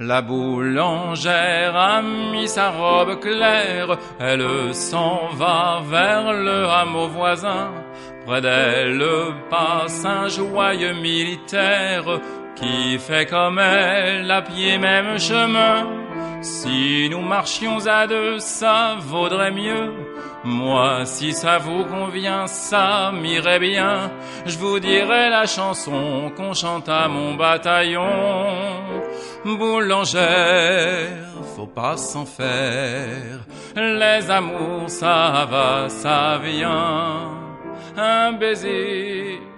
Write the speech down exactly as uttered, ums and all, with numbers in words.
La boulangère a mis sa robe claire, elle s'en va vers le hameau voisin. Près d'elle passe un joyeux militaire qui fait comme elle, à pied même chemin. Si nous marchions à deux, ça vaudrait mieux. Moi, si ça vous convient, ça m'irait bien. Je vous dirai la chanson qu'on chante à mon bataillon. Boulangère, faut pas s'en faire. Les amours, ça va, ça vient. Un baiser